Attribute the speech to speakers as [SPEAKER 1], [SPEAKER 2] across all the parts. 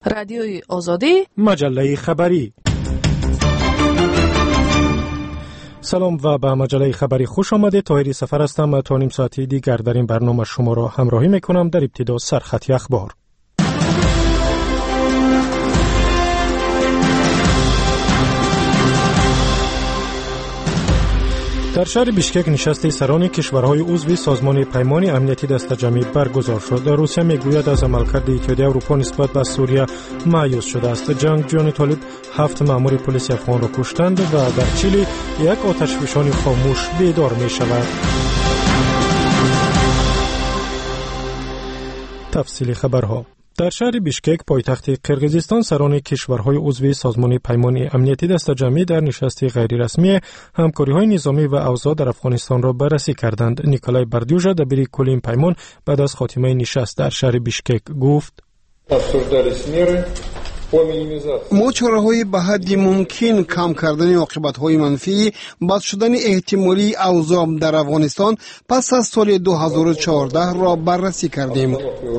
[SPEAKER 1] رادیوی آزادی،
[SPEAKER 2] مجله خبری. سلام و به مجله خبری خوش آمدید. طاهری سفر هستم. تا نیم ساعتی دیگر در این برنامه شما را همراهی میکنم. در ابتدا سرخط اخبار. در شهر بیشکک نشست سران کشورهای عضو سازمان پیمان امنیتی دسته‌جمعی برگزار شد. روسیه میگوید از عملکرد اتحادیه اروپا نسبت به سوریه مایوس شده است. جنگجویان طالب 7 مأمور پلیس افغان را کشتند و در چیلی یک آتشفشان خاموش بیدار می شود. تفصیل خبرها. در شهر بیشکک پایتخت قرقیزستان سران کشورهای عضو سازمان پیمان امنیتی دسته‌جمعی در نشست غیر رسمی همکاری‌های نظامی و اوضاع در افغانستان را بررسی کردند. نیکولای بردیوژا دبیر کل این پیمان بعد از خاتمه نشست در شهر بیشکک گفت:
[SPEAKER 3] ما چاره‌های به حد ممکن کم کردن عاقبت‌های منفی بد شدن احتمالی اوضاع در افغانستان پس از سال 2014 را بررسی کردیم.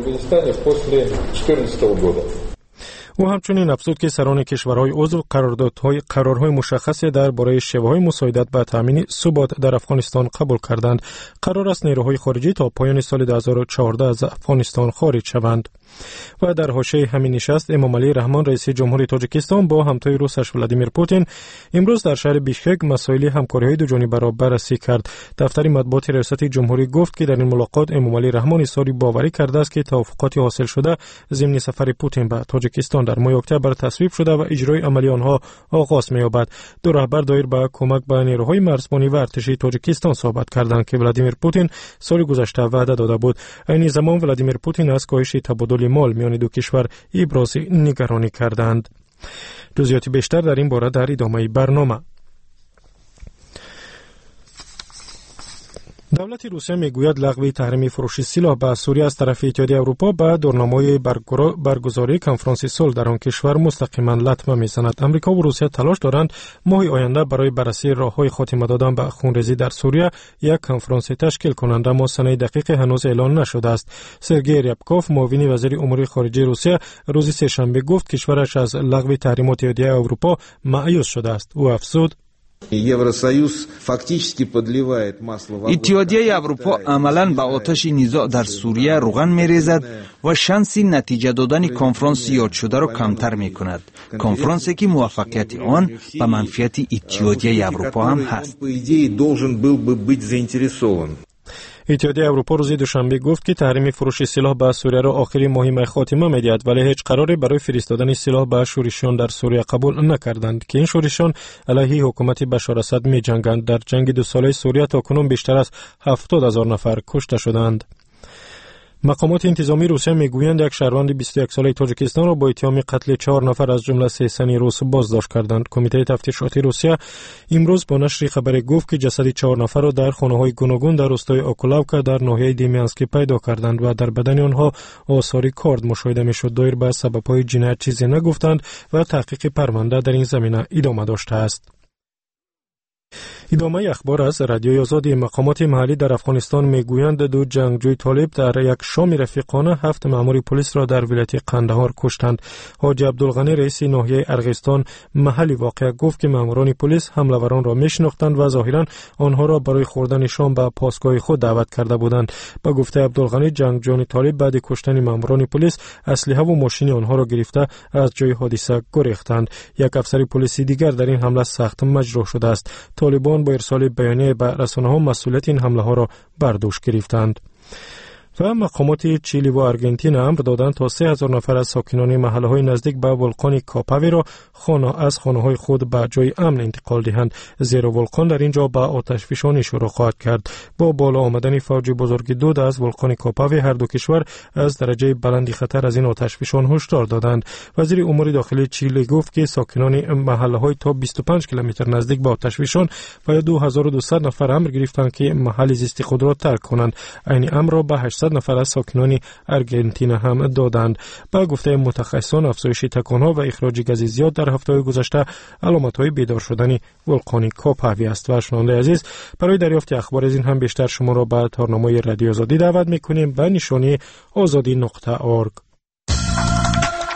[SPEAKER 2] او همچنین افزود که سران کشورهای عضو قرارهای مشخصی درباره شیوه‌های مساعدت به تامین ثبات در افغانستان قبول کردند. قرار است نیروهای خارجی تا پایان سال 2014 از افغانستان خارج شوند. و در حاشیه همین نشست امامعلی رحمان رئیس جمهوری تاجیکستان با همتای روسش ولادیمیر پوتین امروز در شهر بیشکک مسائل همکاری‌های دوجانبه را بررسی کرد. دفتر مطبوعات ریاست جمهوری گفت که در این ملاقات امامعلی رحمان اظهار باوری کرده است که توافقات حاصل شده ضمن سفر پوتین به تاجیکستان در ماه اکتبر تصویب شده و اجرای عملی آنها آغاز می‌یابد. دو رهبر دایر به کمک به نیروهای مرزبانی و ارتشی تاجیکستان صحبت کردند که ولادیمیر پوتین سال گذشته وعده داده بود. این زمان ولادیمیر پوتین از کاهش تبادل مال میان دو کشور ابراز نگرانی کردند. جزئیات بیشتر در این باره در ادامه برنامه. دولت روسیه میگوید لغو تحریم فروش سلاح به سوریه از طرف اتحادیه اروپا به دورنامه برگزاری کنفرانس صلح در آن کشور مستقیما لطمه میزند. امریکا و روسیه تلاش دارند ماه آینده برای بررسی راههای خاتمه دادن به خونریزی در سوریه یک کنفرانس تشکیل کنند، اما سنه دقیق هنوز اعلان نشده است. سرگئی ریابکوف معاون وزیر امور خارجه روسیه روز سه‌شنبه گفت کشورش از لغو تحریمات اتحادیه اروپا مایوس شده است. او افزود:
[SPEAKER 4] اتحادیه اروپا عملاً به آتش نزاع در سوریه روغن می‌ریزد و شانس نتیجه دادن کنفرانس یاد شده را کمتر می‌کند. کنفرانسی که موفقیت آن به منفعت اتحادیه اروپا هم هست.
[SPEAKER 2] اتحادیه اروپا روز دوشنبه گفت که تحریم فروش سلاح به سوریه را آخر ماه می خاتمه می‌دهد، ولی هیچ قراری برای فرستادن سلاح به شورشیان در سوریه قبول نکردند که این شورشیان علیه حکومت بشار اسد می‌جنگند. در جنگ 2 ساله سوریه تاکنون بیشتر از 70,000 نفر کشته شدند. مقامات انتظامی روسیه میگویند یک شهروند 21 ساله تاجیکستان را با اتهام قتل 4 نفر از جمله 3 زن روس بازداشت کردند. کمیته تفتیشاتی روسیه امروز با نشر خبری گفت که جسد 4 نفر را در خانه‌های گوناگون در روستای اوکولاوکا در ناحیه دیمیانسکی پیدا کردند و در بدن آنها آثار کارد مشاهده میشد. دایر به سبب‌های جنایت چیزی نگفتند و تحقیق پرونده در این زمینه ادامه داشته است. ادامه اخبار از رادیوی آزادی. مقامات محلی در افغانستان میگویند 2 جنگجوی طالب در یک شام رفیقانه 7 مأمور پلیس را در ولایت قندهار کشتند. حاجی عبدالغنی رئیس ناحیه ارغستان محل واقعه گفت که مأموران پلیس حمله‌وران را میشناختند و ظاهرا آنها را برای خوردن شام به پاسگاه خود دعوت کرده بودند. با گفته عبدالغنی جنگجویان طالب بعد کشتن مأموران پلیس اسلحه و ماشین آنها را گرفته از جای حادثه گریختند. یک افسر پلیسی دیگر در این حمله سخت مجروح شده است. طالبان با ارسال بیانیه به رسانه‌ها مسئولیت این حمله ها را بر دوش گرفتند. و مقامات چیلی و آرژانتین امر دادند تا 3000 نفر از ساکنان محله‌های نزدیک به ولکان کاپاوی را از خانه‌های خود به جای امن انتقال دهند، زیرا ولکان در اینجا به آتشفشانی شروع خواهد کرد. با بالا آمدن فوج بزرگ دود از ولکان کاپاوی هر دو کشور از درجه بلندی خطر از این آتشفشان هشدار دادند. وزیر امور داخلی چیلی گفت که ساکنان محله‌های تا 25 کیلومتر نزدیک به آتشفشان و 2200 نفر امر گرفتند که محل زیستی خود را ترک کنند. این امر را به 800 نفر از ساکنان آرژانتین هم دادند. با گفته متخصصان افزایش تکان‌ها و اخراج گاز زیاد در هفته گذشته علامت‌های بیدار شدن ولکان کاپاوی است. و شنونده عزیز، برای دریافت اخبار از این هم بیشتر شما را به تارنامه رادیو آزادی دعوت می‌کنیم به نشانی azadi.org.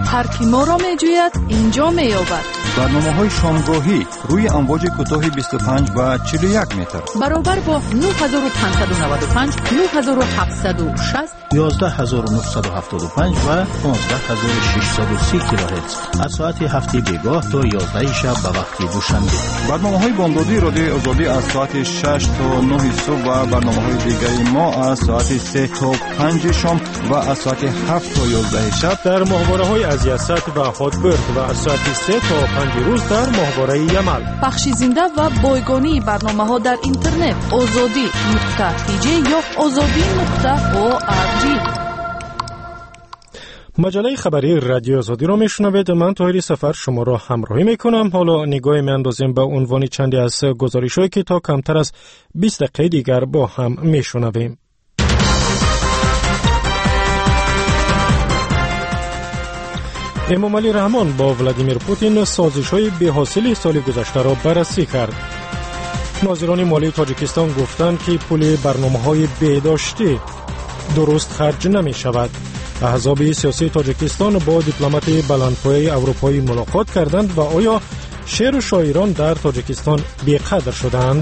[SPEAKER 1] هر کی ما را میجوید اینجا مییابد.
[SPEAKER 5] برنامه‌های شامگاهی روی امواج کوتاه 25 و 41 متر
[SPEAKER 1] برابر با 9595 9760
[SPEAKER 6] 11975 و 15630 کیلوهرتز از ساعت هفته بیگاه تا 11 شب به وقت دوشنبه.
[SPEAKER 5] برنامه‌های بامدادی رادیو آزادی از ساعت 6 تا 9 صبح و برنامه‌های دیگری ما از ساعت 3 تا 5 شام و از ساعت 7 تا 11 شب
[SPEAKER 2] در ماهواره‌های از یست و هاتبرد و از ساعت 3 تا 5 روز در ماهواره یمل.
[SPEAKER 1] بخش زنده و بایگانی برنامه‌ها در اینترنت azadi.tj یا azadi.org.
[SPEAKER 2] مجله خبری رادیو آزادی را میشنوید. من طاهری سفر شما را همراهی میکنم. حالا نگاه میاندازیم به عنوان چندی از گزارش‌هایی که تا کمتر از 20 دقیقه دیگر با هم میشنویم. امامعلی رحمان با ولادیمیر پوتین سازش‌های بی‌حاصل سال گذشته را بررسی کرد. ناظران مالی تاجیکستان گفتند که پول برنامه‌های بهداشتی درست خرج نمی‌شود. احزاب سیاسی تاجیکستان با دیپلمات بلندپایه اروپایی ملاقات کردند و آیا شعر و شاعران در تاجیکستان بی‌قدر شدند؟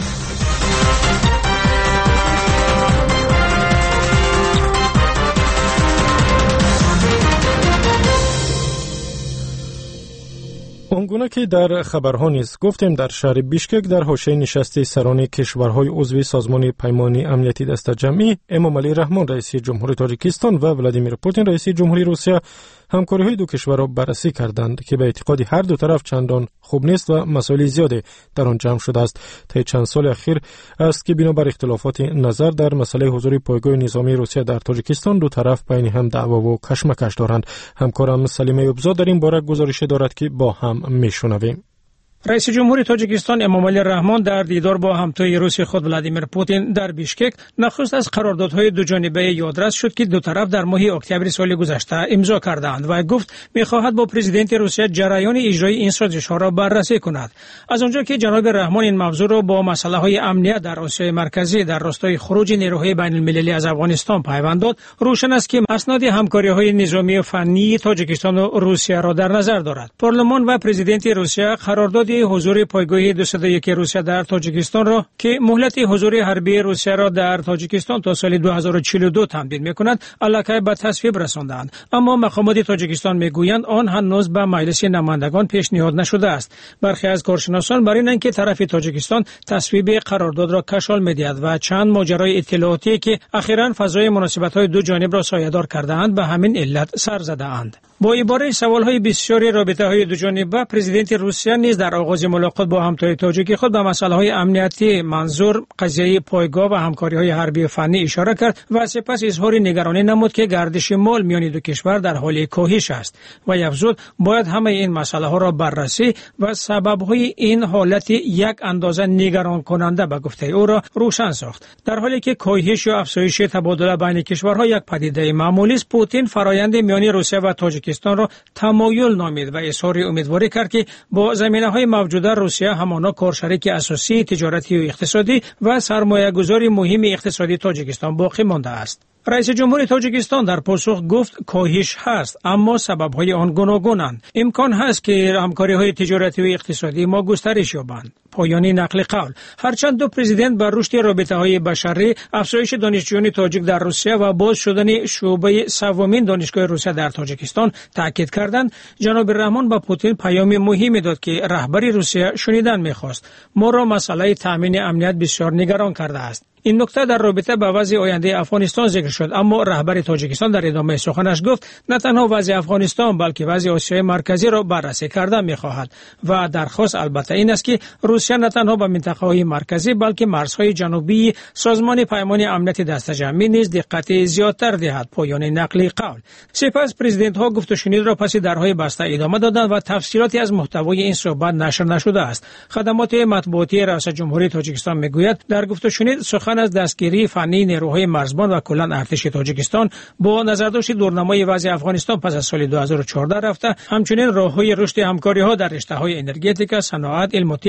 [SPEAKER 2] اونگونه که در خبرها نیز گفتیم در شهر بیشکک در حاشیه نشست سران کشورهای عضو سازمان پیمان امنیتی دست جمعی امامعلی رحمان رئیس جمهوری تاجیکستان و ولادیمیر پوتین رئیس جمهوری روسیه همکاری‌های دو کشور را بررسی کردند که به اعتقاد هر دو طرف چندان خوب نیست و مسائل زیادی در آن جمع شده است. طی چند سال اخیر است که بنابر اختلافات نظر در مسئله حضور پایگاه نظامی روسیه در تاجیکستان دو طرف بین هم دعوا و کشمکش دارند. همکارم سلیمه ابزا در این باره گزارش دارد که با هم میشنویم.
[SPEAKER 7] رئیس جمهوری تاجیکستان امامعلی رحمان در دیدار با همتای روسی خود ولادیمیر پوتین در بیشکک نخست از قراردادهای دو جانبه یادرس شد که دو طرف در ماه اکتبر سال گذشته امضا کردند و گفت می‌خواهد با پرزیدنت روسیه جریان اجرای این سازش‌ها را بررسی کند. از آنجا که جناب رحمان این موضوع را با مسائل امنیت در آسیای مرکزی در راستای خروج نیروهای بین‌المللی از افغانستان پیوند داد، روشن است که اسناد همکاری‌های نظامی و فنی تاجیکستان و روسیه را در نظر دارد. پارلمان و پرزیدنت روسیه قرارداد حضور پایگاه 201 روسیه در تاجیکستان را که مهلت حضور حربی روسیه را در تاجیکستان تا سال 2042 تمدید می‌کند علاقه به تصویب رساندند، اما مقامات تاجیکستان میگویند آن هنوز به مجلس نمایندگان پیشنهاد نشده است. برخی از کارشناسان بر اینند که طرف تاجیکستان تصویب قرارداد را کشال می‌دهد و چند ماجرای اطلاعاتی که اخیراً فضای مناسبت‌های دو جانب را سایه‌دار کرده‌اند به همین علت سر زده‌اند. با عباره سوال‌های بسیاری رابطه‌های دو جانبه، پرزیدنت روسیه نیز در آغاز ملاقات با همتای تاجیک خود به مسائل‌های امنیتی منظور قضیه پایگاه و همکاری‌های حربی و فنی اشاره کرد و سپس اظهار نگرانی نمود که گردش مال میان دو کشور در حال کاهش است و افزود باید همه این مسائل‌ها را بررسی و سبب‌های این حالت یک اندازه نگران کننده به گفته او را روشن ساخت. در حالی که کاهش یا افزایش تبادل بین کشورها یک پدیده معمولی است، پوتین فرآیند میان روسیه و تاجیکستان را تمایل نامید و اظهار امیدواری کرد که با زمینه‌های موجوده روسیه همانا کارشریک اساسی تجارتی و اقتصادی و سرمایه‌گذاری مهم اقتصادی تاجیکستان باقی مانده است. رئیس جمهوری تاجیکستان در پاسخ گفت کاهش هست اما سبب‌های آن گوناگونند. امکان هست که همکاری‌های تجارتی و اقتصادی ما گسترش یابند. پایان نقل قول. هرچند دو پرزیدنت بر رشد رابطه‌های بشری، افزایش دانشجویان تاجیک در روسیه و باز شدن شعبه سومین دانشگاه روسیه در تاجیکستان تاکید کردند، جناب رحمان با پوتین پیام مهمی داد که رهبری روسیه شنیدن می‌خواست. ما را مسئله تامین امنیت بسیار نگران کرده است. این نکته در رابطه با وضع آینده افغانستان ذکر شد، اما رهبر تاجیکستان در ادامه سخنش گفت نه تنها وضع افغانستان بلکه وضع آسیای مرکزی را بررسی کردن می‌خواهد و درخواست البته این است که روسیه نه تنها به منطقه‌های مرکزی بلکه مرزهای جنوبی سازمان پیمان امنیت دست جمعی نیز دقت زیادتر دهد. پایان نقل قول. سپس پرزیدنت‌ها گفت و شنید را پس درهای بسته ادامه دادند و تفصیلاتی از محتوای این صحبت نشر نشده است. خدمات مطبوعاتی ریاست جمهوری تاجیکستان میگوید در گفت و شنید سخن از دستگیری فنی نیروهای مرزبان و کلاً ارتش تاجیکستان با نظرداشت دورنمای وضع افغانستان پس از سال 2014 رفته، همچنین راههای رشد همکاری‌ها در رشته‌های انرژتیک، صنعت، علم و تکنیک،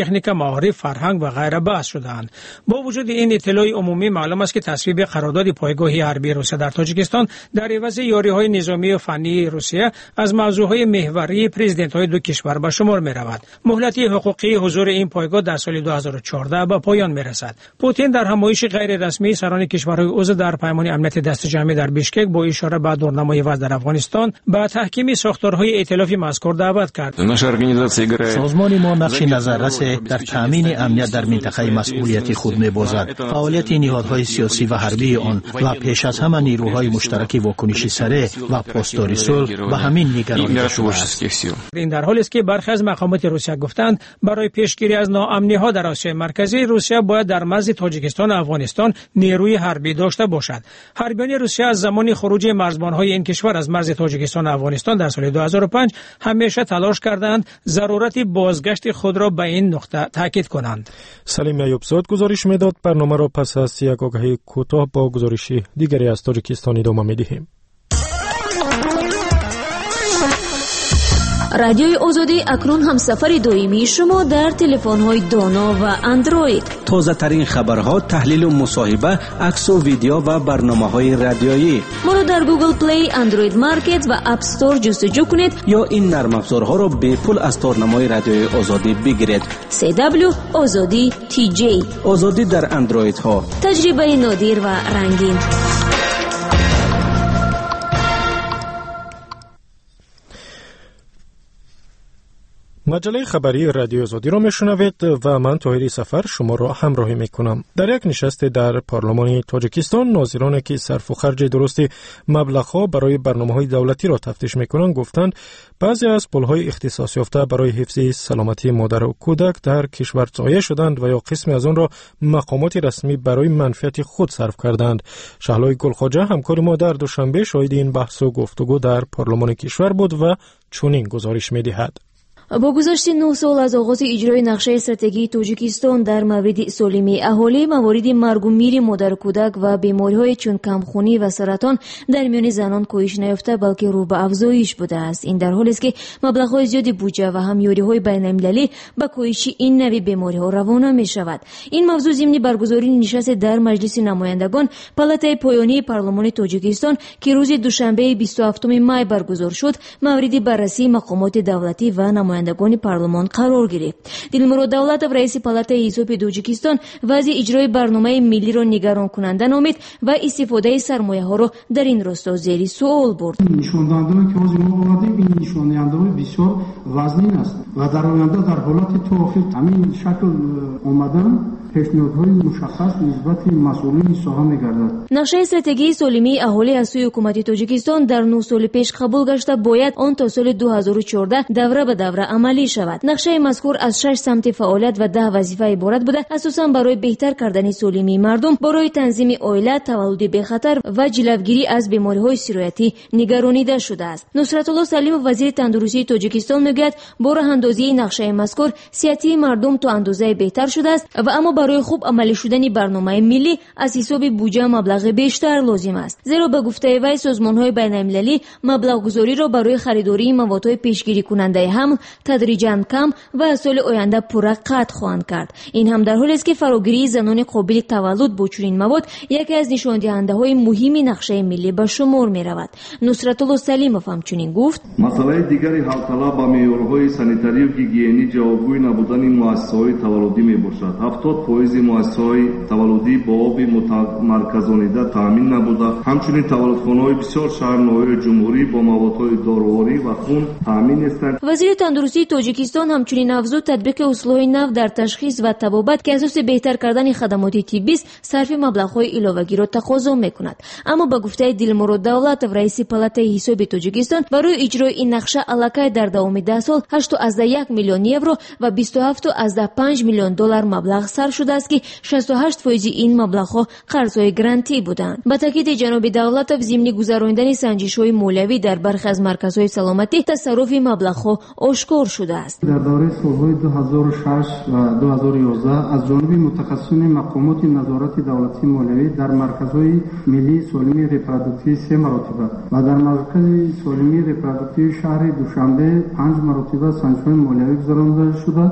[SPEAKER 7] معارف، فرهنگ و غیره بحث شدند. با وجود این اطلاع عمومی معلوم است که تصویب قرارداد پایگاه حربی روسیه در تاجیکستان در عوض یاری‌های نظامی و فنی روسیه از موضوعهای محوری پرزیدنت‌های دو کشور به شمار می‌رود. مهلت حقوقی حضور این پایگاه در سال 2014 به پایان می‌رسد. پوتین در همایش غیر رسمی سران کشورهای عضو در پیمان امنیت دست جمعی در بیشکک با اشاره به دورنمای وضع در افغانستان به تحکیم ساختارهای ائتلافی مذکور دعوت کرد.
[SPEAKER 6] سازمان ما نقش نظررس در تامین امنیت در منطقه مسئولیتی خود می‌بازد. فعالیت نهادهای سیاسی و حربی آن و پیش از همه نیروهای مشترک واکنش سریع و پاسداری صلح به همین نگرانی شده است.
[SPEAKER 7] این در حالی است که برخی از مقامات روسیه گفتند برای پیشگیری از ناامنی‌ها در آسیای مرکزی روسیه باید در مرز تاجیکستان و افغانستان نیروی حربی داشته باشد. حربیان روسیه از زمان خروج مرزبان‌های این کشور از مرز تاجیکستان و افغانستان در سال 2005 همیشه تلاش کردند ضرورت بازگشت خود را به این نقطه تاکید کنند.
[SPEAKER 2] سلیم ایوبزاد گزارش میداد. برنامه را پس از یک آگهی کوتاه با گزارشی دیگری از تاجیکستان ادامه می‌دهیم.
[SPEAKER 8] رادیوی آزادی اکنون هم سفر دائمی شما در تلفن‌های دانا و اندروید.
[SPEAKER 9] تازه ترین خبرها، تحلیل و مصاحبه، عکس و ویدیو و برنامه‌های رادیویی.
[SPEAKER 8] ما را در گوگل پلی، اندروید مارکت و اپ استور جستجو کنید
[SPEAKER 9] یا این نرم افزارها را به پول از تارنمای رادیوی آزادی بگیرید.
[SPEAKER 8] CW آزادی TJ.
[SPEAKER 9] آزادی در اندروید ها.
[SPEAKER 8] تجربه نادر و رنگین.
[SPEAKER 2] مجله خبری رادیو آزادی را میشنوید و من طاهری سفر شما را همراهی میکنم. در یک نشست در پارلمان تاجیکستان، ناظرانی که صرف و خرج درست مبلغ‌ها برای برنامه‌های دولتی را تفتیش میکنند گفتند بعضی از پول‌های اختصاص یافته برای حفظ سلامتی مادر و کودک در کشور ضایع شدند و یا قسمی از آن را مقامات رسمی برای منفعت خود صرف کردند. شهلای گلخواجه همکار ما در دوشنبه شاهد این بحث و گفتگو در پارلمان کشور بود و چنین گزارش می‌دهد.
[SPEAKER 8] با گذشت 9 سال از آغاز اجرای نقشه استراتژی تاجیکستان در مورد سالمی اهالی، موارد مرگ و میر مادر و کودک و بیماری‌های چون کمخونی و سرطان در میان زنان کاهش نیافته بلکه رو به افزایش بوده است. این در حالی است که مبلغ‌های زیادی بودجه و همیاری‌های بین‌المللی به کاهش این نوع بیماری‌ها روانه می‌شود. این موضوع ضمن برگزاری نشست در مجلس نمایندگان پالاتای پایانی پارلمان تاجیکستان که روز دوشنبه 27 می برگزار شد، مورد بررسی مقامات دولتی و نمایندگان پارلمان قرار گرفت. دلمراد دولتов رئیس پالاتای حساب تاجیکستان وضع اجرای برنامه ملی را نگران کننده نامید و استفاده سرمایه‌ها را در این راستا زیر سوال برد.
[SPEAKER 10] نشانده‌ای که حاضر ما آمدیم این نشانده‌های بسیار وزنین است و در آینده در حالت توافق همین شکل آمدن پیشنهادهای مشخص نسبت مسئولین ساحه می‌گردد.
[SPEAKER 8] نقشه استراتژی سالمی اهالی از سوی حکومت تاجیکستان در 9 سال پیش قبول گشته باید آن تا سال 2014 دوره به دوره عملی شود. نقشه مذکور از 6 سمت فعالیت و 10 وظیفه عبارت بوده، اساساً برای بهتر کردن سالمی مردم، برای تنظیم عائله، تولد بخطر و جلوگیری از بیماری‌های سرایتی نگرانیده شده است. نصرت الله سلیم وزیر تندرستی تاجیکستان میگوید با راه اندازی نقشه مذکور صحت مردم تا اندازه بهتر شده است و اما برای خوب عملی شدن برنامه ملی از حساب بودجه مبلغ بیشتر لازم است. زیرا به گفته وی سازمان‌های بین‌المللی مبلغ گذاری را برای خریداری موادهای پیشگیری کننده حمل تدریجاً کم و سال آینده پورا قطع خواهند کرد. این هم در حالی است که فراگیری زنان قابل تولد با چنین مواد یکی از نشاندهنده‌های مهم نقشه ملی به شمار می‌رود. نصرت الله سلیمов همچنین گفت:
[SPEAKER 11] مسئله دیگری حل طلب با معیارهای سانیتاری و گیگیینی جوابگوی نبودن مؤسسه‌های تولدی میباشد. 70% مؤسسه‌های تولدی با آب متمرکزانیده تامین نبوده. همچنین تولدخانه‌های بسیار شهرهای جمهوری با موادهای دارویی و خون تامین هستند.
[SPEAKER 8] وزیر تندرستی تاجیکستان همچنین افزود تطبیق اصولهای نو در تشخیص و تبابت که اساس بهتر کردن خدمات طبی است، صرف مبلغ‌های علاوه‌ای را تقاضا می‌کند. اما به گفته دلمراد دولتov رئیس پالاتای حساب تاجیکستان برای اجرای این نقشه الکی در دوام 10 سال 8.1 میلیون یورو و 27.5 میلیون دلار مبلغ صرف شده است که 68% این مبلغ‌ها قرض‌های گرانتی بودند. با تاکید جناب دولتov ضمن گذراندن سنجش‌های مالیوی در برخی از مرکزهای سلامتی تصرف مبلغ‌ها آشکار شده است.
[SPEAKER 10] در دوره سال‌های 2006 و 2011 از جانب متخصصین مقامات نظارت دولتی مالیوی در مرکزهای ملی سالمی رپروداکتیو 3 مرتبه و در مرکز سالمی رپروداکتیو شهر دوشنبه 5 مرتبه سنجش‌های مالیوی گذرانده شده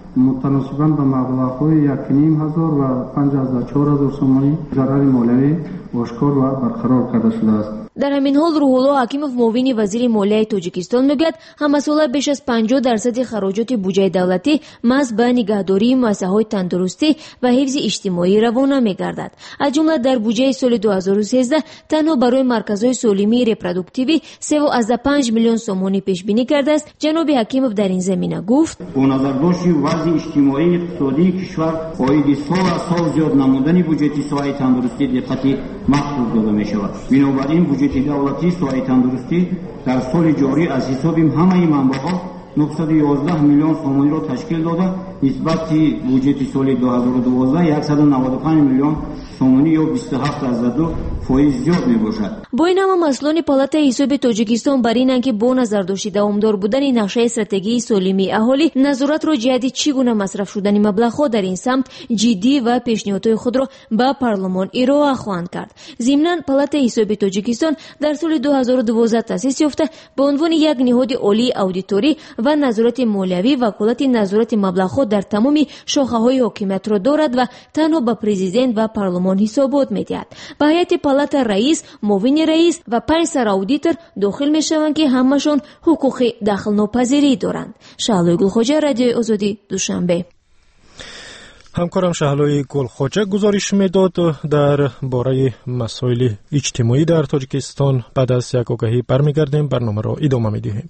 [SPEAKER 10] متناسباً به مبلغ‌های 1,500 و 5,000 сомонӣ зарари молиявӣ ошкор ва барқарор карда шудааст.
[SPEAKER 8] дар ҳамин ҳол рӯҳулло ҳакимов муовини вазири молияи тоҷикистон мегӯяд ҳамасола беш аз 50% хароҷоти буҷаи давлатӣ маҳз ба нигаҳдории муассисаҳои тандурустӣ ва ҳифзи иҷтимоӣ равона мегардад. аз ҷумла дар буҷаи соли 2013 танҳо барои марказҳои солимии репродуктивӣ 3,5 миллион сомонӣ пешбинӣ кардааст. ҷаноби ҳакимов дар ин замина гуфт:
[SPEAKER 12] бо назардошти вазъи иҷтимоии иқтисодии кишвар оиди сол аз сол зиёд намудани буҷети соҳаи тандурустӣ диққати махсус дода мешавад. бинобар ин буҷети давлатӣ соҳаи тандурустӣ дар соли ҷорӣ аз ҳисоби ҳамаи манбаъҳо 911 миллион сомониро ташкил дода, нисбати буҷети соли 2012 195 миллион сомонӣ ё 27.2% зиёд мебошад.
[SPEAKER 8] бо ин ҳама масъулони палатаи ҳисоби тоҷикистон бар инанд ки бо назардошти давомдор будани нақшаи стратегии солимии аҳолӣ назоратро ҷиҳати чӣ гуна масраф шудани маблағҳо дар ин самт ҷиддӣ ва пешниҳодҳои худро ба парлумон ироа хоҳанд кард. зимнан палатаи ҳисоби тоҷикистон дар соли 2012 таъсис ёфта ба унвони як ниҳоди олии аудиторӣ ва назорати молиявӣ ваколати назорати маблағҳо дар тамоми шохаҳои ҳокимиятро дорад ва танҳо ба президент ва парлумон ҳисобот медиҳад. ба ҳайати палата раис, муовини раис ва 5 сараудитор дохил мешаванд ки ҳамашон ҳуқуқи дахлнопазирӣ доранд. шаҳлои гулхоҷа, радиои озодӣ, душанбе.
[SPEAKER 2] ҳамкорам шаҳлои гулхоҷа гузориш медод дар бораи масоили иҷтимоӣ дар тоҷикистон. баъд аз як огаҳӣ бармегардем, барномаро идома медиҳем.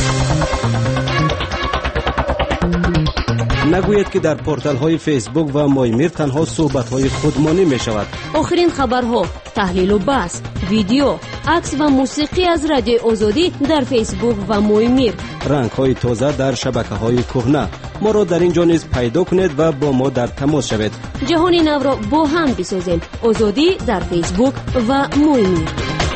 [SPEAKER 9] нагӯед ки дар порталҳои фейсбук ва моймир танҳо суҳбатҳои худмонӣ мешавад.
[SPEAKER 8] охирин хабарҳо, таҳлилу баҳс, видео, акс ва мусиқӣ аз радиои озодӣ дар фейсбук ва моймир.
[SPEAKER 9] рангҳои тоза дар шабакаҳои кӯҳна. моро дар ин ҷо низ пайдо кунед ва бо мо дар тамос шавед.
[SPEAKER 8] ҷаҳони навро бо ҳам бисозем. озодӣ дар фейсбук ва моймир.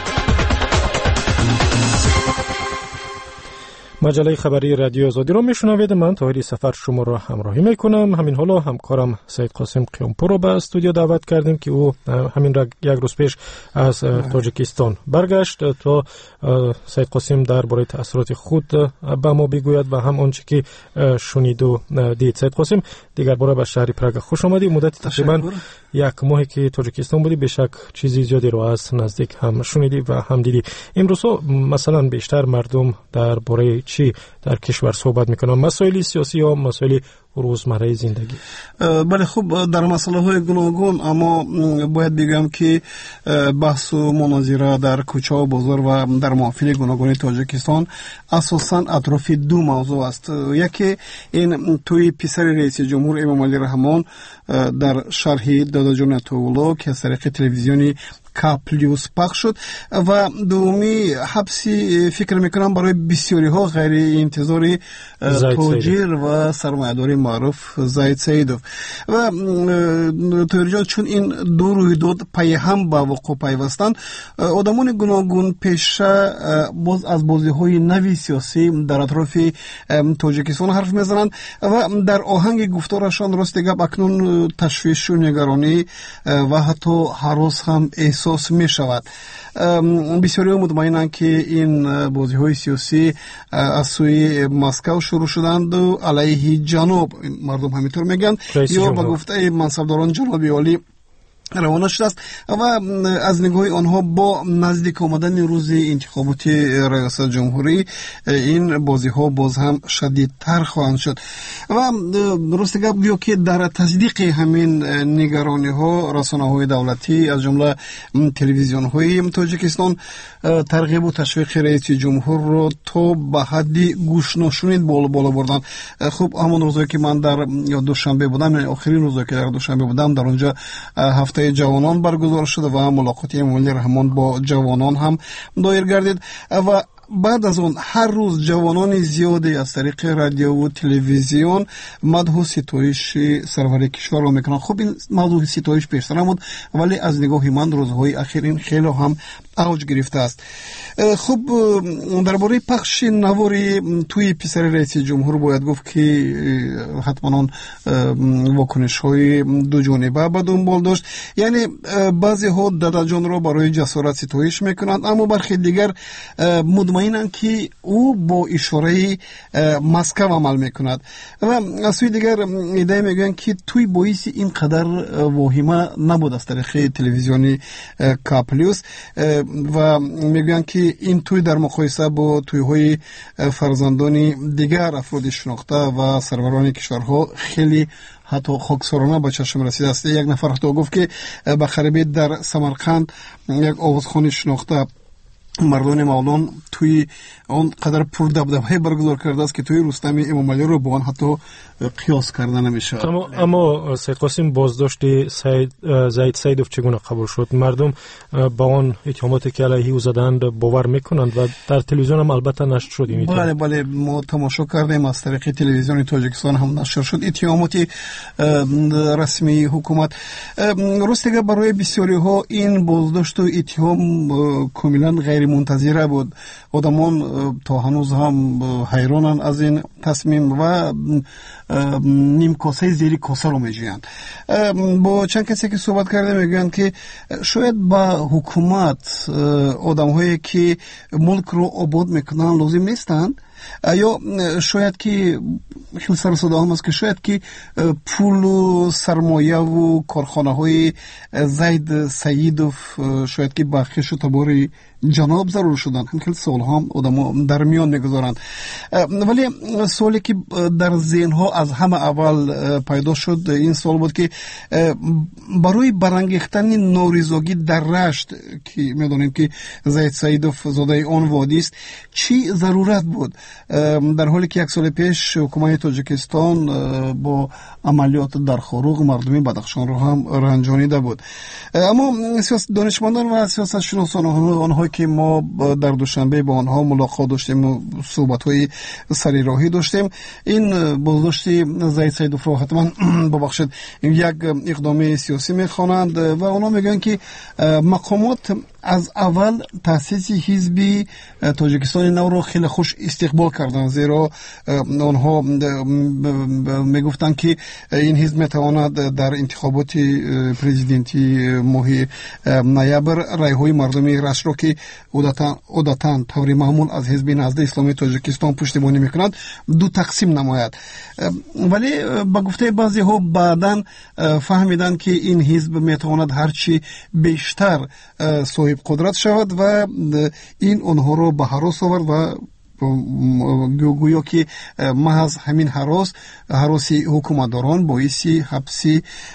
[SPEAKER 2] маҷалаи хабари радиои озодиро мешунавед. ман тоҳири сафар шуморо ҳамроҳӣ мекунам. ҳамин ҳоло ҳамкорам саидқосим қиёмпурро ба студио даъват кардем ки ӯ ҳамин як рӯз пеш аз тоҷикистон баргашт то саидқосим дар бораи таъссуроти худ ба мо бигӯяд ва ҳам он чӣ ки шуниду дид. саидқосим, дигар бора ба шаҳри Прага хуш омадӣ. муддати тақрибан як моҳе ки тоҷикистон будӣ, бешак чизи зиёдеро аз наздик ҳам шунидӣ ва ҳам дидӣ. имрӯзҳо масалан бештар мардум дар бораи чӣ дар кишвар суҳбат мекунанд? масоили сиёсӣ ё масоили рӯзмарраи зиндагӣ?
[SPEAKER 3] бале хуб, дар масъалаҳои гуногун, аммо бояд бигӯям ки баҳсу мунозира дар кӯчаву бозор ва дар маҳфили гуногуни тоҷикистон асосан атрофи ду мавзӯъ аст. яке ин тӯи писари раиси ҷумҳур Эмомалӣ Раҳмон дар шарҳи Додаҷон Атоулло ки аз тариқи телевизиони К+ пахш шуд ва дуввуми ҳабси фикр мекунам барои бисёриҳо ғайриинтизори тоҷир ва сармаядори маъруф Заид Саидов. ва тоҷиҷон чун ин ду рӯйдод пайҳам ба вуқӯъ пайвастанд, одамони гуногун пеша боз аз бозиҳои нави сиёсӣ дар атрофи тоҷикистон ҳарф мезананд ва дар оҳанги гуфторашон рости гап акнун ташвишу нигаронӣ ва ҳатто ҳарос ҳам احساس می شود. بسیاری مطمئنند که این بازی‌های سیاسی از سوی مسکو شروع شدند و علیه جنوب، مردم همینطور میگن، یا به گفته منصبداران جنوبی عالی روانه شده است و از نگاه آنها با نزدیک آمدن روز انتخاباتی ریاست جمهوری این بازی ها باز هم شدیدتر خواهند شد و درست گپ گویا که در تصدیق همین نگرانی ها رسانه های دولتی از جمله تلویزیون های تاجیکستان ترغیب و تشویق رئیس جمهور رو تا به حد گوش نشنید بالا بردن. خب همون روزی که من در دوشنبه بودم، آخرین روزی که در دوشنبه بودم، در اونجا هفته جوانان برگزار شده و ملاقات امامعلی رحمان با جوانان هم دایر گردید و بعد از اون هر روز جوانان زیادی از طریق رادیو و تلویزیون مدح و ستایش سرور کشور را میکنند. خب این موضوع ستایش پیشتر بود ولی از نگاه من روزهای اخیر این خیلی هم اوج گرفته است. خب درباره پخش نواری توی پسر رئیس جمهور باید گفت که حتما واکنش های دو جانبه به دنبال داشت. یعنی بعضی ها دادا جان را برای جسارت ستایش میکنند، اما برخی دیگر مطمئن مطمئنند که او با اشاره مسکو عمل میکند و از سوی دیگر ایده میگویند که توی باعث اینقدر واهمه نبود از طریق تلویزیونی کاپلیوس و میگویند که این توی در مقایسه با توی‌های فرزندان دیگر افراد شناخته و سروران کشورها خیلی حتی خاکسارانه به چشم رسیده است. یک نفر حتی گفت که به خرابی در سمرقند یک آوازخوانی شناخته مردان مولان توی اون قدر پر دبدبه برگزار کرده است که توی رستم امام علی رو با آن حتی قیاس کرده نمیشه.
[SPEAKER 2] اما سید قاسم بازداشت زید سیدوف چگونه قبول شد؟ مردم با آن اتهاماتی که علیه او زدند باور میکنند و در تلویزیون هم البته نشر شد.
[SPEAKER 3] بله ما تماشا کردیم، از طریق تلویزیون تاجیکستان هم نشر شد اتهامات رسمی حکومت. راست دیگه برای بسیاری ها این بازداشت و اتهام کاملا غیر منتظره بود. آدمان تا هنوز هم حیرانند از این تصمیم و نیم کاسه زیر کاسه رو میجویند. با چند کسی که صحبت کرده میگن که شاید با حکومت آدم هایی که ملک رو آباد میکنن لازم نیستند، یا شاید که خیلی سر صدا هم است که شاید که پول و سرمایه و کارخانه های زید سیدوف شاید که بخش و تباری جناب ضرور شدن. خیلی سوال هم آدم در میان میگذارند، ولی سوالی که در ذهن ها از همه اول پیدا شد این سوال بود که برای برانگیختن نوریزگی در رشت که میدونیم که زید سیدوف زاده آن وادی است چی ضرورت بود، در حالی که یک سال پیش حکومت تاجیکستان با عملیات در خاروق مردمی بدخشان رو هم رنجانیده بود. اما دانشمندان و سیاستشناسان آنها که ما در دوشنبه با آنها ملاقات داشتیم و صحبت‌های سری راهی داشتیم، این بازداشت زید سیدوف رو حتما ببخشید یک اقدام سیاسی میخوانند و آنها میگن که مقامات از اول تأسیس حزب تاجیکستان نو رو خیلی خوش استقبال کردند، زیرا آنها میگفتند که این حزب میتواند در انتخابات پرزیدنتی ماه نوامبر رایهای مردمی رشت را که عادتاً طور معمول از حزب نهضت اسلامی تاجیکستان پشتیبانی میکنند دو تقسیم نماید. ولی با گفته بعضی ها بعداً فهمیدند که این حزب میتواند هرچی بیشتر صاحب قدرت شود و این آنها رو به هراس آورد و گویا که محض همین هراسی حکومتداران باعث حبس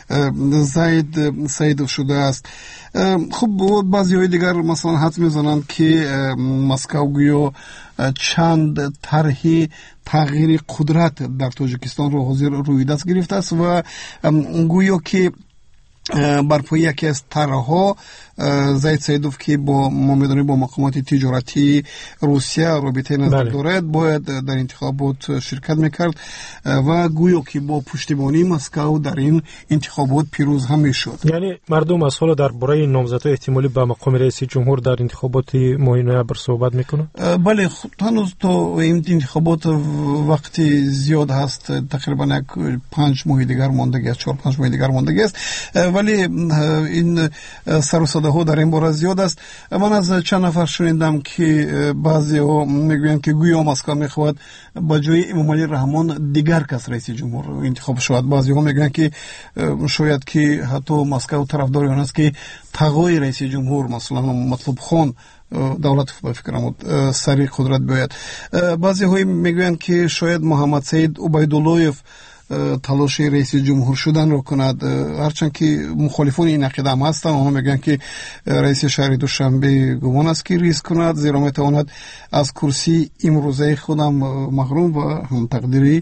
[SPEAKER 3] زید سیدوف شده است. خب بعضی های دیگر مثلا حد میزنند که مسکو گویا چند طرح تغییر قدرت در تاجیکستان رو حاضر روی دست گرفته است و گویا که برپایی یکی از طرح‌ها زید سیدوف که با ما می‌دونیم با مقامات تجارتی روسیه رابطه نزدیک دارد باید در انتخابات شرکت میکرد و گویا که با پشتیبانی مسکو در این انتخابات پیروز هم میشد.
[SPEAKER 2] یعنی مردم از حالا درباره نامزدهای احتمالی به مقام رئیس جمهور در انتخابات ماه نوامبر صحبت میکنن؟
[SPEAKER 3] بله، هنوز تو این انتخابات وقتی زیاد هست، تقریبا 5 ماه دیگر ماندگی است، 4-5 ماه دیگر ماندگی است، ولی این سر و صدا ها در این باره زیاد است. من از چند نفر شنیدم که بعضی ها میگویند که گویا مسکو میخواد با جای امام علی رحمان دیگر کس رئیس جمهور انتخاب شود. بعضی ها میگویند که شاید که حتی مسکو طرفدار آن است که تغییر رئیس جمهور مثلا مطلوب خان دولت به فکرم سری قدرت بیاید. بعضی ها میگویند که شاید محمد سید عبیداللهیف تلاش رئیس جمهور شدن رو کند، هرچند که مخالفون این عقیده هم هستند. آنها میگن که رئیس شهر دوشنبه گمان است که ریسک کند، زیرا میتواند از کرسی امروزه خودم محروم و هم تقدیری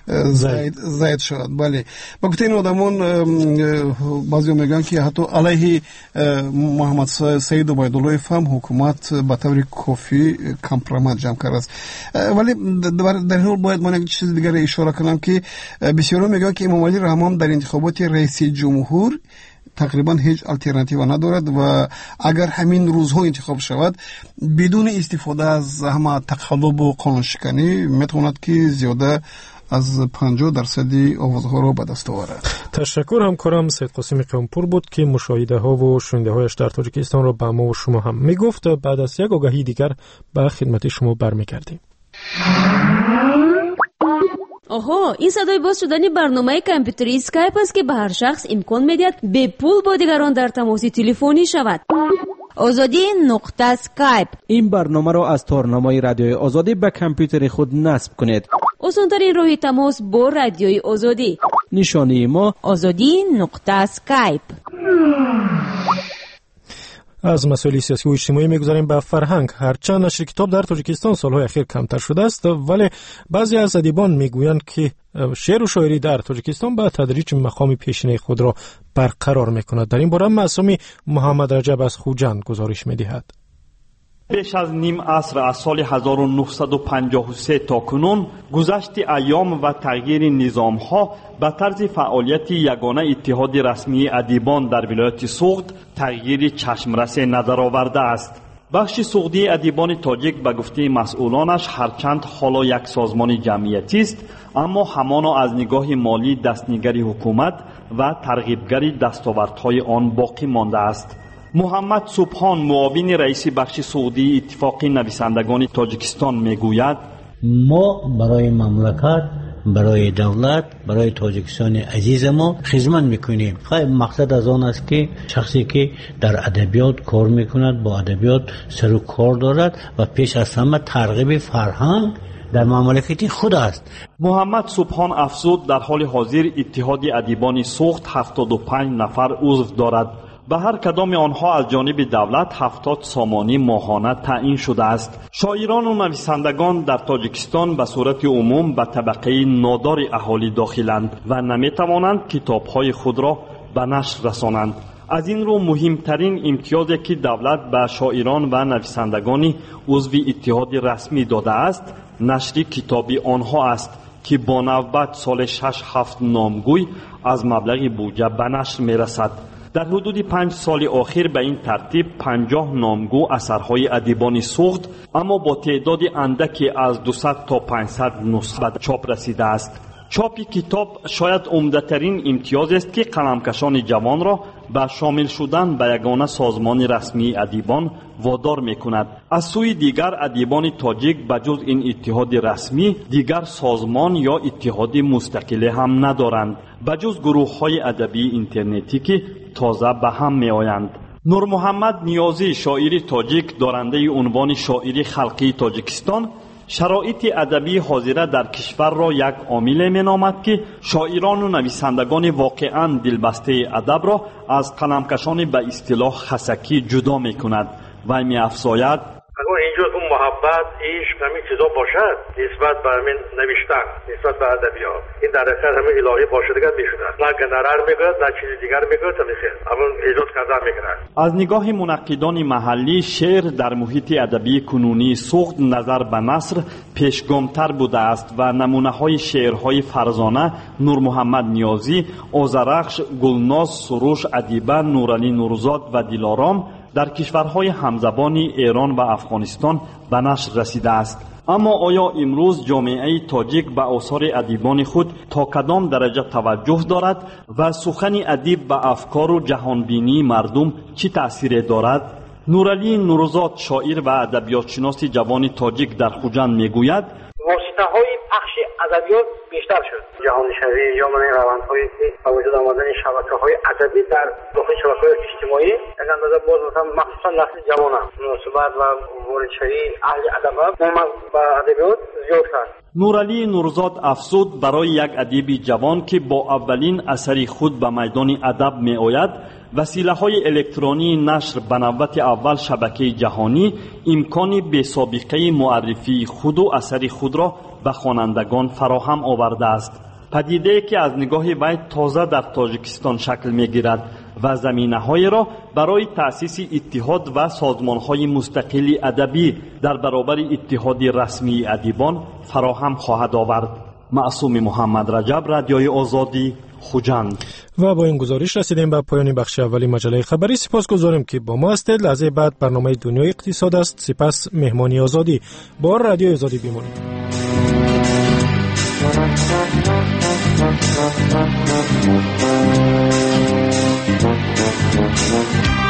[SPEAKER 3] زید شود. بله، با گفته این آدمان بعضی میگن که حتی علیه محمد سید عبیداللهیف هم حکومت به طور کافی کامپرومایز جمع کرده است. ولی در این حال باید من یک چیز دیگر اشاره کنم که بسیاری میگن که امام علی رحمان در انتخابات رئیس جمهور تقریبا هیچ الटरनेटिव ندارد و اگر همین روزها انتخاب شود بدون استفاده از همه تقلب و قانون شکنی میتواند که زیاده از 50% آوازها را به دست آورد.
[SPEAKER 2] تشکر همکارم سید قاسم قیامپور بود که مشاهده ها و شنونده هایش در تاجیکستان را به ما و شما هم میگفت. بعد از یک آگهی دیگر به خدمت شما برمیگردیم.
[SPEAKER 8] آها، این صدای باز شدن برنامه کامپیوتری اسکایپ است که به هر شخص امکان میدهد به پول با دیگران در تماس تلفنی شود. آزادی نقطه اسکایپ.
[SPEAKER 9] این برنامه را از تارنمای رادیوی آزادی به کامپیوتر خود نصب کنید.
[SPEAKER 8] آسان‌ترین راه تماس با رادیوی آزادی.
[SPEAKER 9] نشانی ما
[SPEAKER 8] آزادی نقطه اسکایپ.
[SPEAKER 2] از مسائل سیاسی و اجتماعی میگذاریم به فرهنگ. هرچند نشر کتاب در تاجیکستان سالهای اخیر کمتر شده است، ولی بعضی از ادیبان میگویند که شعر و شاعری در تاجیکستان به تدریج مقام پیشینه خود را برقرار میکند. در این باره معصومی محمد رجب از خوجند گزارش میدهد.
[SPEAKER 13] بیش از نیم عصر از سال 1953 تا کنون گذشت ایام و تغییر نظام‌ها به طرز فعالیت یگانه اتحاد رسمی ادیبان در ولایت سوغد تغییر چشمرس نظر آورده است. بخش سوغدی ادیبان تاجیک به گفته مسئولانش هرچند حالا یک سازمان جمعیتی است، اما همانا از نگاه مالی دستنگری حکومت و ترغیبگری دستاوردهای آن باقی مانده است. محمد سبحان معاون رئیس بخش سعودی اتفاق نویسندگان تاجیکستان میگوید:
[SPEAKER 14] ما برای مملکت، برای دولت، برای تاجیکستان عزیز ما خدمت میکنیم. خیلی مقصد از آن است که شخصی که در ادبیات کار میکند با ادبیات سر و کار دارد و پیش از همه ترغیب فرهنگ در مملکت خود است.
[SPEAKER 13] محمد سبحان افزود در حال حاضر اتحاد ادیبان سوغد 75 نفر عضو دارد. به هر کدام آنها از جانب دولت 70 سامانی ماهانه تعیین شده است. شاعران و نویسندگان در تاجیکستان به صورت عموم به طبقه نادار اهالی داخلند و نمیتوانند کتابهای خود را به نشر رسانند. از این رو مهمترین امتیازی که دولت به شاعران و نویسندگان عضو اتحاد رسمی داده است نشر کتابی آنها است که با نوبت سال 6-7 نامگوی از مبلغ بودجه به نشر میرسد. در حدود 5 سال اخیر به این ترتیب 50 نامگو اثرهای ادیبان سوغد اما با تعداد اندکی از 200 تا 500 نسخه به چاپ رسیده است. چاپ کتاب شاید عمده‌ترین امتیاز است که قلمکشان جوان را به شامل شدن به یگانه سازمان رسمی ادیبان وادار می‌کند. از سوی دیگر ادیبان تاجیک بجز این اتحاد رسمی دیگر سازمان یا اتحاد مستقل هم ندارند، بجز گروه‌های ادبی اینترنتی که تازه به هم می‌آیند. نور محمد نیازی شاعر تاجیک دارنده عنوان شاعر خلقی تاجیکستان شرایط ادبی حاضره در کشور را یک عامل می‌نامد که شاعران و نویسندگان واقعاً دلبسته ادب را از قلمکشان به اصطلاح خسکی جدا می‌کند. و می‌افزاید:
[SPEAKER 15] اگر اینجور اون محبت، عشق، همین چیزا باشد نسبت به همین نوشتن، نسبت به ادبیات، این در اصل همه الهی باشدگان میشود. نه گنرر میگرد، نه چیز دیگر میگرد، همیشه همون ایجاد کردن میگرد.
[SPEAKER 13] از نگاه منقدان محلی شعر در محیط ادبی کنونی سوغد نظر به نثر پیشگامتر بوده است و نمونه‌های شعرهای فرزانه نور محمد نیازی، آذرخش، گلناز، سروش، ادیبه، نورعلی نورزاد و دلارام در کشورهای همزبان ایران و افغانستان به نشر رسیده است. اما آیا امروز جامعه تاجیک به آثار ادیبان خود تا کدام درجه توجه دارد و سخن ادیب به افکار و جهانبینی مردم چه تأثیر دارد؟ نورعلی نورزاد شاعر و ادبیات شناس جوان تاجیک در خوجند میگوید:
[SPEAKER 15] واسطه‌های پخش ادبیات بیشتر شد. جهانشناسی یا من روندهایی که به وجود آمدن شبکه‌های ادبی در داخل شبکه‌های اجتماعی یک اندازه باز مثلا مخصوصا نسل جوانان مناسبت و ورودشری اهل ادب با ادبیات زیاد کرد.
[SPEAKER 13] نورعلی نورزاد افزود برای یک ادیب جوان که با اولین اثری خود به میدان ادب می‌آید وسیله‌های الکترونی نشر به نوبت اول شبکه جهانی امکانی بی سابقه معرفی خود و اثر خود را به خوانندگان فراهم آورده است. پدیده‌ای که از نگاه وی تازه در تاجیکستان شکل می‌گیرد و زمینه‌های را برای تأسیس اتحاد و سازمان‌های مستقل ادبی در برابر اتحاد رسمی ادیبان فراهم خواهد آورد. معصوم محمد رجب، رادیوی آزادی، خوجند.
[SPEAKER 2] و با این گزارش رسیدیم به پایان بخش اولی مجله خبری. سپاسگزاریم که با ما هستید. لحظه بعد برنامه دنیای اقتصاد است. سپس مهمانی آزادی. با رادیوی آزادی بمانید.
[SPEAKER 16] Thank you.